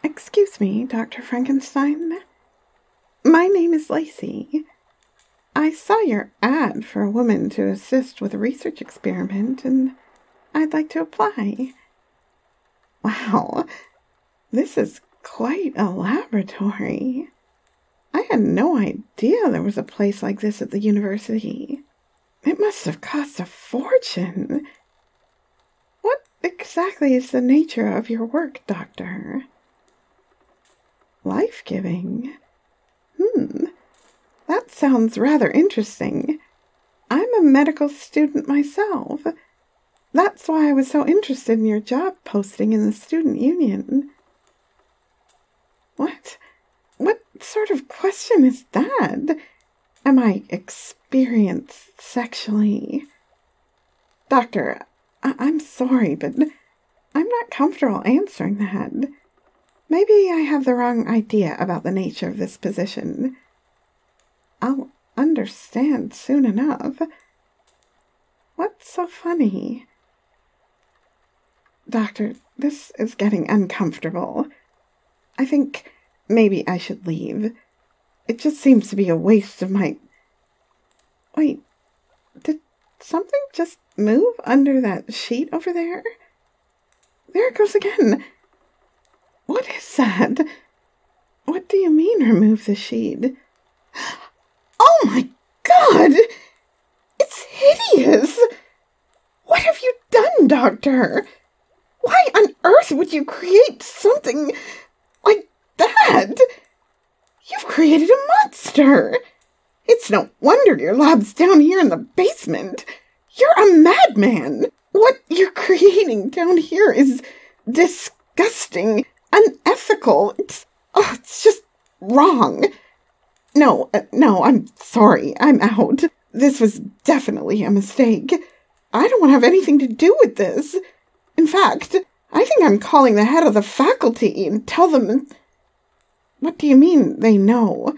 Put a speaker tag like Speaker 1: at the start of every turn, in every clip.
Speaker 1: Excuse me, Dr. Frankenstein. My name is Lacey. I saw your ad for a woman to assist with a research experiment, and I'd like to apply. Wow, this is quite a laboratory. I had no idea there was a place like this at the university. It must have cost a fortune. What exactly is the nature of your work, Doctor? Life-giving? That sounds rather interesting. I'm a medical student myself. That's why I was so interested in your job posting in the student union. What sort of question is that? Am I experienced sexually? Doctor, I'm sorry, but I'm not comfortable answering that. Maybe I have the wrong idea about the nature of this position. I'll understand soon enough. What's so funny? Doctor, this is getting uncomfortable. I think maybe I should leave. It just seems to be a waste of my... Wait, did something just move under that sheet over there? There it goes again. What is that? What do you mean, remove the sheet? Oh my God! It's hideous! What have you done, Doctor? Why on earth would you create something like that? You've created a monster! It's no wonder your lab's down here in the basement. You're a madman! What you're creating down here is disgusting, unethical. It's just wrong. No, I'm sorry. I'm out. This was definitely a mistake. I don't want to have anything to do with this. In fact, I think I'm calling the head of the faculty and tell them... What do you mean, they know?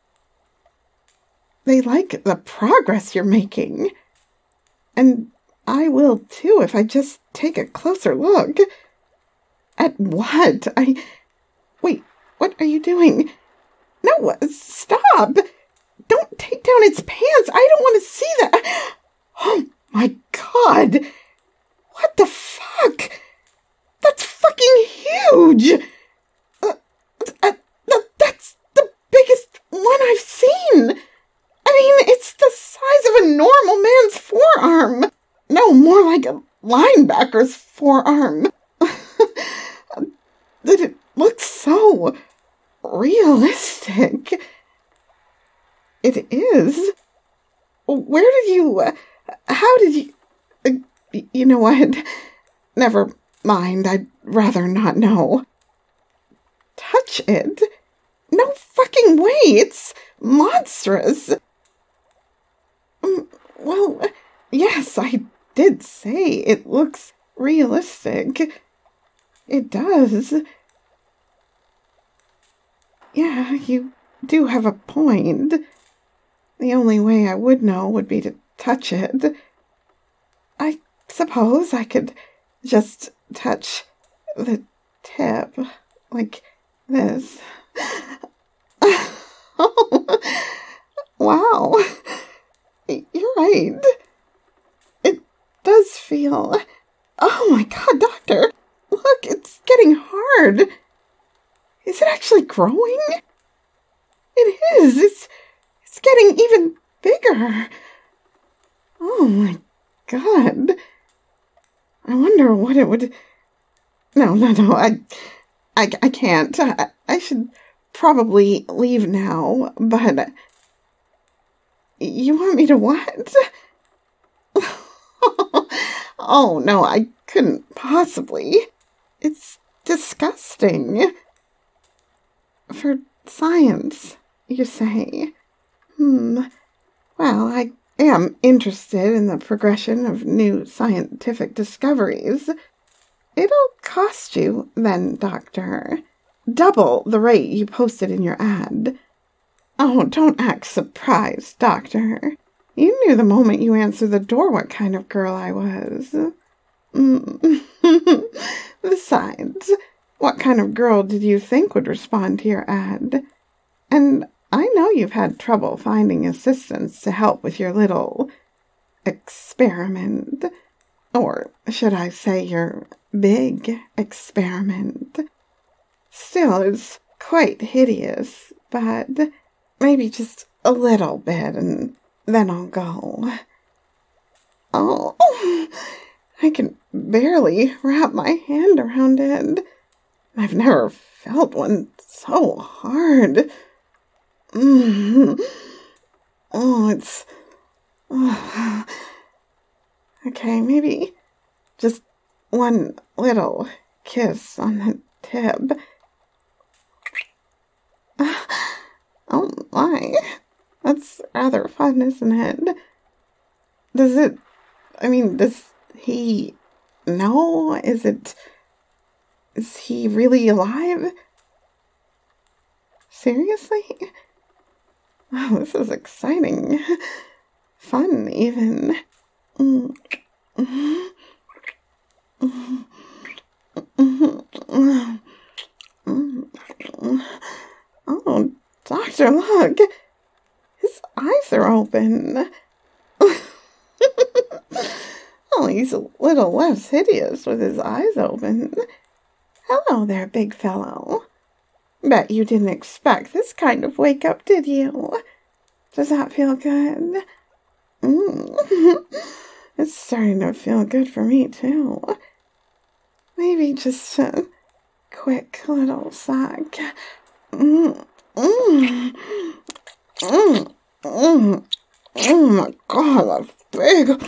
Speaker 1: They like the progress you're making. And I will, too, if I just take a closer look. At what? Wait, what are you doing? No, stop! Don't take down its pants! I don't want to see that! Oh my God! What the fuck? That's fucking huge! That's the biggest one I've seen! I mean, it's the size of a normal man's forearm! No, more like a linebacker's forearm. It looks so... realistic. It is. Where did you... how did you... you know what? Never mind. I'd rather not know. Touch it? No fucking way. It's monstrous. Well, yes, I did say it looks realistic. It does. Yeah, you do have a point. The only way I would know would be to touch it. I suppose I could just touch the tip, like this. Wow. You're right. It does feel... Oh my God, Doctor! Look, it's getting hard. Is it actually growing? It is. It's getting even bigger. Oh my God. I wonder what it would... No, I can't. I should probably leave now, but... You want me to what? Oh, no, I couldn't possibly. It's disgusting. For science, you say? Well, I am interested in the progression of new scientific discoveries. It'll cost you, then, Doctor. Double the rate you posted in your ad. Oh, don't act surprised, Doctor. You knew the moment you answered the door what kind of girl I was. Besides, What kind of girl did you think would respond to your ad? And I know you've had trouble finding assistants to help with your little experiment. Or should I say your big experiment? Still, it's quite hideous, but maybe just a little bit and then I'll go. Oh, I can barely wrap my hand around it. I've never felt one so hard. Oh, it's... Oh. Okay, maybe just one little kiss on the tip. Oh my, that's rather fun, isn't it? Does he know? Is he really alive? Seriously? Oh, this is exciting. Fun, even. Oh, Doctor, look. His eyes are open. Oh, he's a little less hideous with his eyes open. Hello there, big fellow. Bet you didn't expect this kind of wake-up, did you? Does that feel good? It's starting to feel good for me, too. Maybe just a quick little suck. Oh my God, that's big.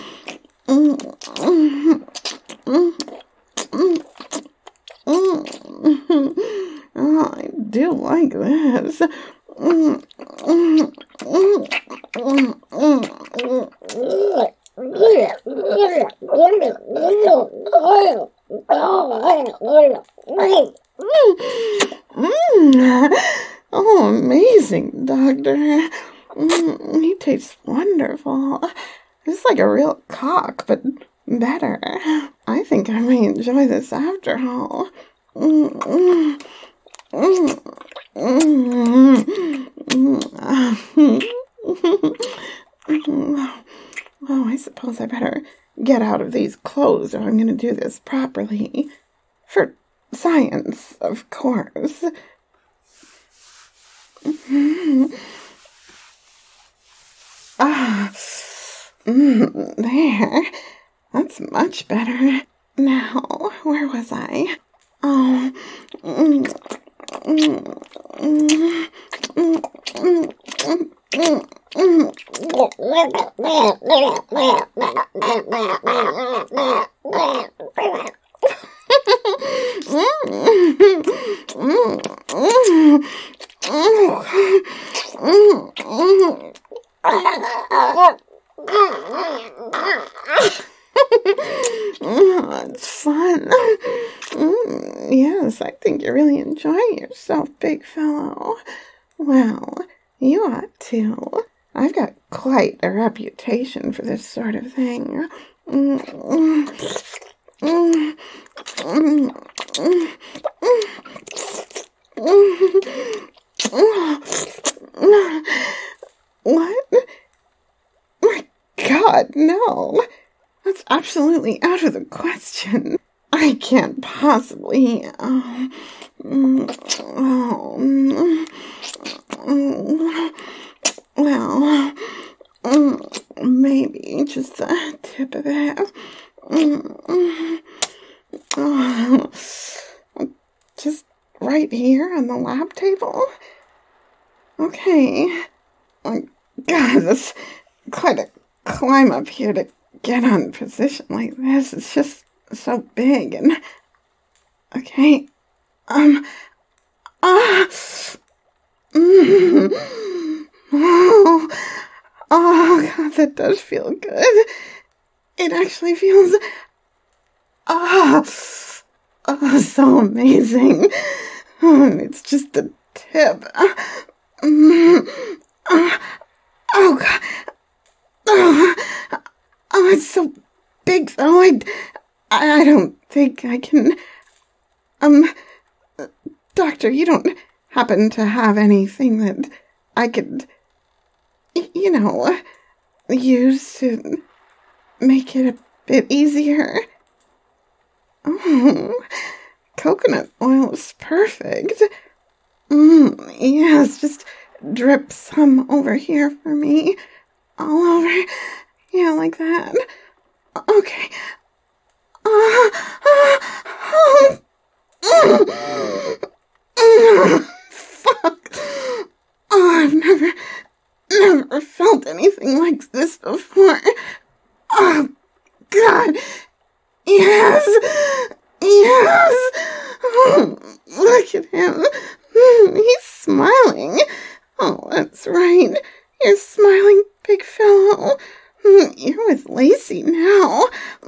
Speaker 1: Oh, I do like this. Oh, amazing, Doctor. He tastes wonderful. It's like a real cock, but better. I think I may enjoy this after all. Oh, I suppose I better get out of these clothes or I'm going to do this properly. For science, of course. There. That's much better. Now, where was I? Oh. Oh, it's fun. Yes, I think you're really enjoying yourself, big fellow. Well, you ought to. I've got quite a reputation for this sort of thing. What? My God, no. That's absolutely out of the question. I can't possibly. Well, maybe just the tip of it. Just right here on the lab table? Okay. Oh, God, that's quite a climb up here to get on position like this. It's just so big and... Okay. Oh, God, that does feel good. It actually feels... so amazing. It's just the tip. Oh, God. Oh, it's so big, though. I don't think I can... Doctor, you don't happen to have anything that I could, use to make it a bit easier? Oh, coconut oil is perfect. Yes, just drip some over here for me. All over. Yeah, like that. Okay. Fuck. I've never felt anything like this before. Oh, God. Yes. Look at him. He's smiling. Oh, that's right. You're smiling, big fellow. You're with Lacey now.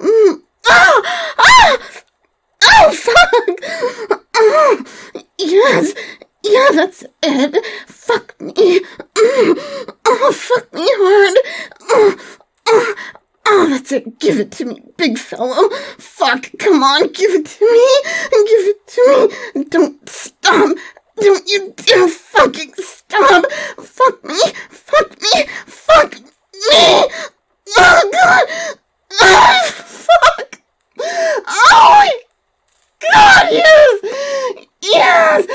Speaker 1: Oh, fuck! Yes, yeah, that's it. Fuck me. Fuck me hard. That's it. Give it to me, big fellow. Fuck, come on, give it to me. Give it to me. Don't stop. Don't you dare fucking stop. Fuck me. Fuck me. Fuck me. Oh, God. Oh, fuck. Oh, my God, yes. Yes.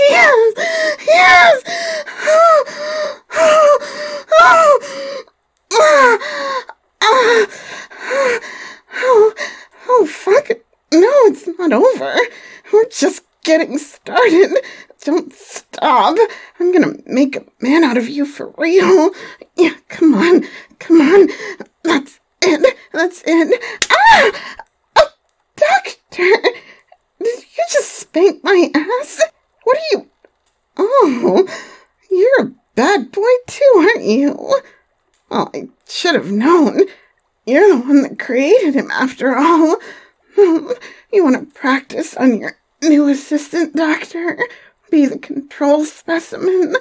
Speaker 1: Oh, fuck it. No, it's not over. We're just getting started. Don't stop. I'm gonna make a man out of you for real. Yeah, come on. That's it. Oh, Doctor! Did you just spank my ass? What are you... Oh, you're a bad boy too, aren't you? Well, I should have known. You're the one that created him, after all. You want to practice on your new assistant, Doctor? Be the control specimen?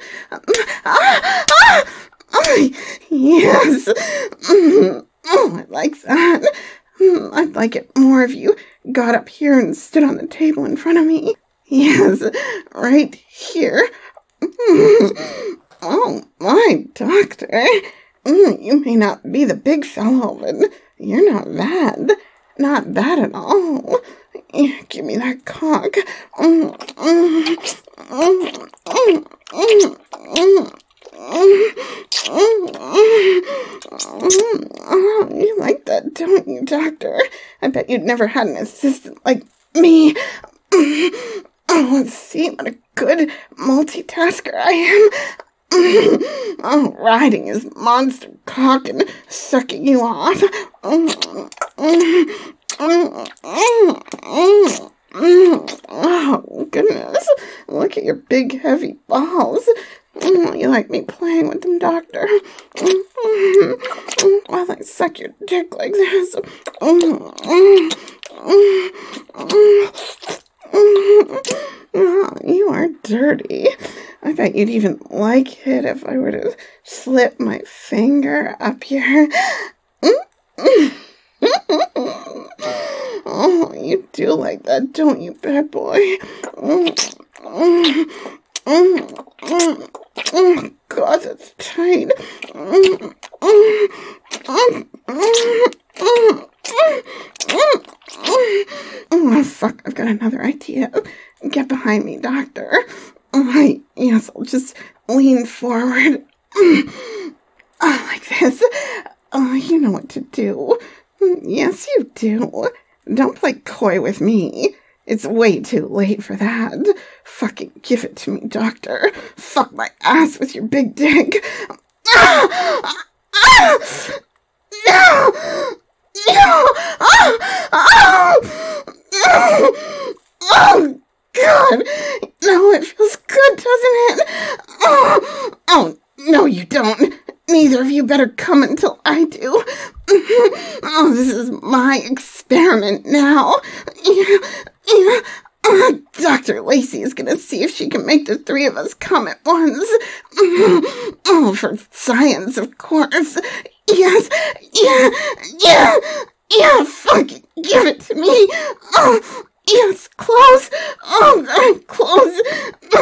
Speaker 1: Yes. I like that. I'd like it more if you got up here and stood on the table in front of me. Yes, right here. Oh, my Doctor. You may not be the big fellow, but you're not bad. Not bad at all. Give me that cock. You like that, don't you, Doctor? I bet you'd never had an assistant like me. Let's see what a good multitasker I am. Riding his monster cock and sucking you off. Oh, goodness. Look at your big, heavy balls. You like me playing with them, Doctor? While I suck your dick like this. Oh, you are dirty. I bet you'd even like it if I were to slip my finger up here. Oh, you do like that, don't you, bad boy? Oh, God, that's tight. Oh, fuck, I've got another idea. Get behind me, Doctor. Yes, I'll just lean forward. Like this. You know what to do. Yes, you do. Don't play coy with me. It's way too late for that. Fucking give it to me, Doctor. Fuck my ass with your big dick. No! Oh, God. No, it feels good, doesn't it? Oh, no, you don't. Neither of you better come until I do. Oh, this is my experiment now. Dr. Lacey is going to see if she can make the three of us come at once. Oh, for science, of course. Yes, yeah, fuck it. Give it to me. Oh, yes, close. Oh, God, close.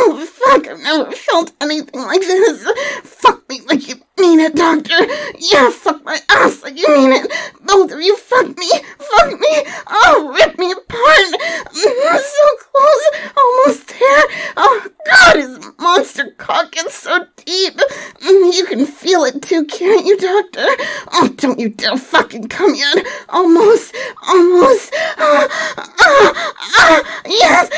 Speaker 1: you, can't you, Doctor? Oh, don't you dare fucking come yet. Almost. Yes,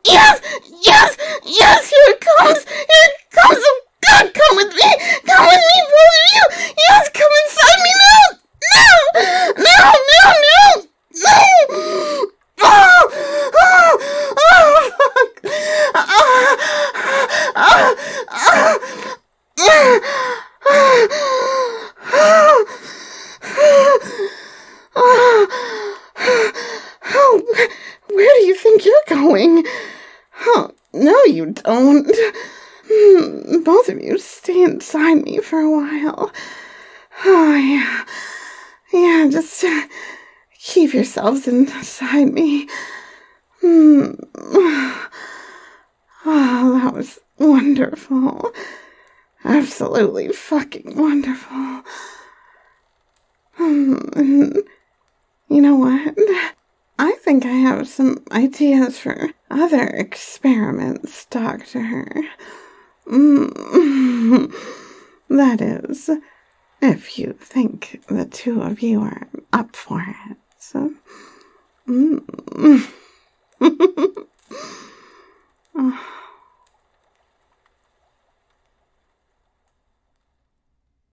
Speaker 1: here it comes. Oh, God, come with me, both of you. Yes, come inside me now. No. Where do you think you're going? Oh, no, you don't. Both of you stay inside me for a while. Oh, yeah. Yeah, just keep yourselves inside me. Oh, that was wonderful. Absolutely fucking wonderful. And you know what? I think I have some ideas for other experiments, Doctor. That is, if you think the two of you are up for it.